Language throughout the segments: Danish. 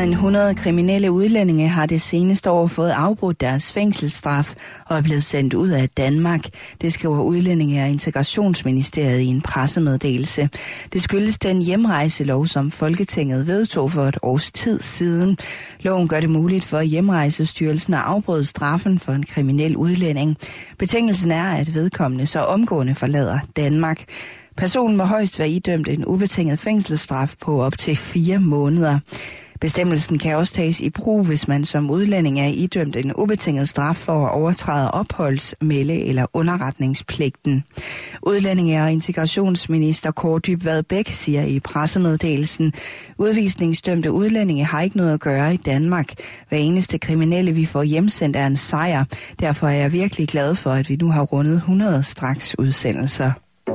Mere end 100 kriminelle udlændinge har det seneste år fået afbrudt deres fængselsstraf og er blevet sendt ud af Danmark. Det skriver Udlændinge- og Integrationsministeriet i en pressemeddelelse. Det skyldes den hjemrejselov, som Folketinget vedtog for et års tid siden. Loven gør det muligt for Hjemrejsestyrelsen at afbryde straffen for en kriminel udlænding. Betingelsen er, at vedkommende så omgående forlader Danmark. Personen må højst være idømt en ubetinget fængselsstraf på op til 4 måneder. Bestemmelsen kan også tages i brug, hvis man som udlænding er idømt en ubetinget straf for at overtræde opholds-, melde- eller underretningspligten. Udlændinge- og integrationsminister Kaare Dybvad Bek siger i pressemeddelelsen: udvisningsdømte udlændinge har ikke noget at gøre i Danmark. Hver eneste kriminelle, vi får hjemsendt, er en sejr. Derfor er jeg virkelig glad for, at vi nu har rundet 100 straks udsendelser.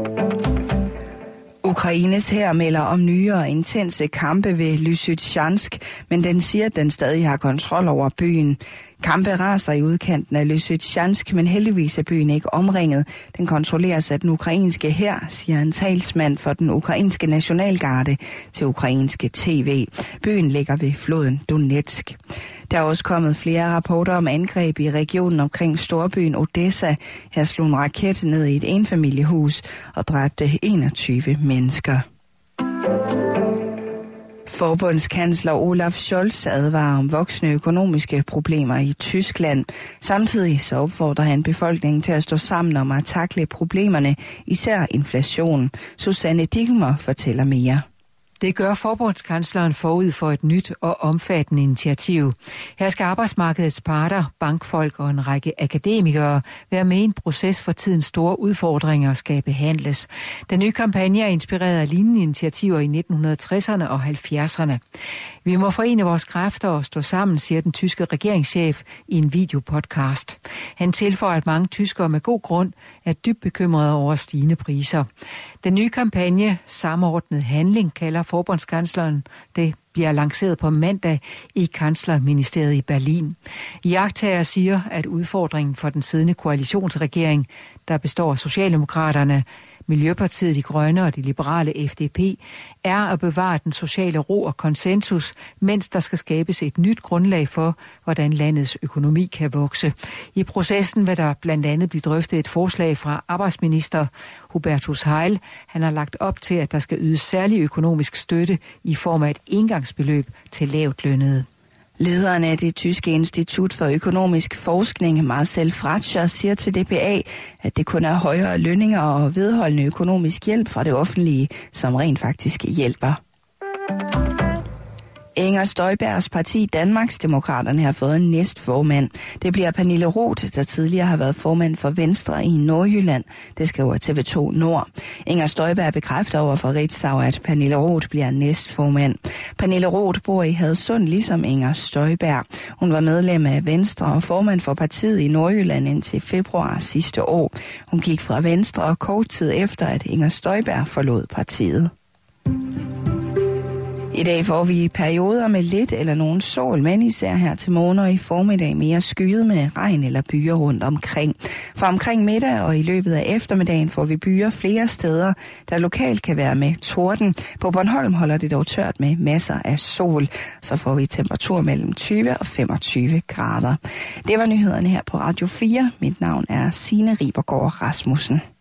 Ukraines hær melder om nye og intense kampe ved Lysytjansk, men den siger, at den stadig har kontrol over byen. Kampe raser i udkanten af Lysytjansk, men heldigvis er byen ikke omringet. Den kontrolleres af den ukrainske hær, siger en talsmand for den ukrainske nationalgarde til ukrainske tv. Byen ligger ved floden Donetsk. Der er også kommet flere rapporter om angreb i regionen omkring storbyen Odessa. Her slog en raket ned i et enfamiliehus og dræbte 21 mennesker. Forbundskansler Olaf Scholz advarer om voksende økonomiske problemer i Tyskland. Samtidig så opfordrer han befolkningen til at stå sammen om at tackle problemerne, især inflation. Susanne Digmer fortæller mere. Det gør forbundskansleren forud for et nyt og omfattende initiativ. Her skal arbejdsmarkedets parter, bankfolk og en række akademikere være med i en proces, for tidens store udfordringer skal behandles. Den nye kampagne er inspireret af lignende initiativer i 1960'erne og 70'erne. Vi må forene vores kræfter og stå sammen, siger den tyske regeringschef i en videopodcast. Han tilføjer, at mange tyskere med god grund er dybt bekymrede over stigende priser. Den nye kampagne, Samordnet Handling, kalder forbundskansleren. Det bliver lanceret på mandag i kanslerministeriet i Berlin. Iagttagere siger, at udfordringen for den siddende koalitionsregering, der består af Socialdemokraterne, Miljøpartiet, De Grønne og de liberale FDP, er at bevare den sociale ro og konsensus, mens der skal skabes et nyt grundlag for, hvordan landets økonomi kan vokse. I processen vil der blandt andet blive drøftet et forslag fra arbejdsminister Hubertus Heil. Han har lagt op til, at der skal ydes særlig økonomisk støtte i form af et engangsbeløb til lavt lønnede. Lederen af det tyske institut for økonomisk forskning, Marcel Fratscher, siger til DPA, at det kun er højere lønninger og vedholdende økonomisk hjælp fra det offentlige, som rent faktisk hjælper. Inger Støjbergs parti Danmarksdemokraterne har fået en næstformand. Det bliver Pernille Roth, der tidligere har været formand for Venstre i Nordjylland. Det skriver TV2 Nord. Inger Støjberg bekræfter over for Ritzau, at Pernille Roth bliver næstformand. Pernille Roth bor i Hadsund, ligesom Inger Støjberg. Hun var medlem af Venstre og formand for partiet i Nordjylland indtil februar sidste år. Hun gik fra Venstre og kort tid efter, at Inger Støjberg forlod partiet. I dag får vi perioder med lidt eller nogen sol, men især her til morgen og i formiddag mere skyet med regn eller byer rundt omkring. For omkring middag og i løbet af eftermiddagen får vi byer flere steder, der lokalt kan være med torden. På Bornholm holder det dog tørt med masser af sol. Så får vi temperatur mellem 20 og 25 grader. Det var nyhederne her på Radio 4. Mit navn er Signe Ribergaard Rasmussen.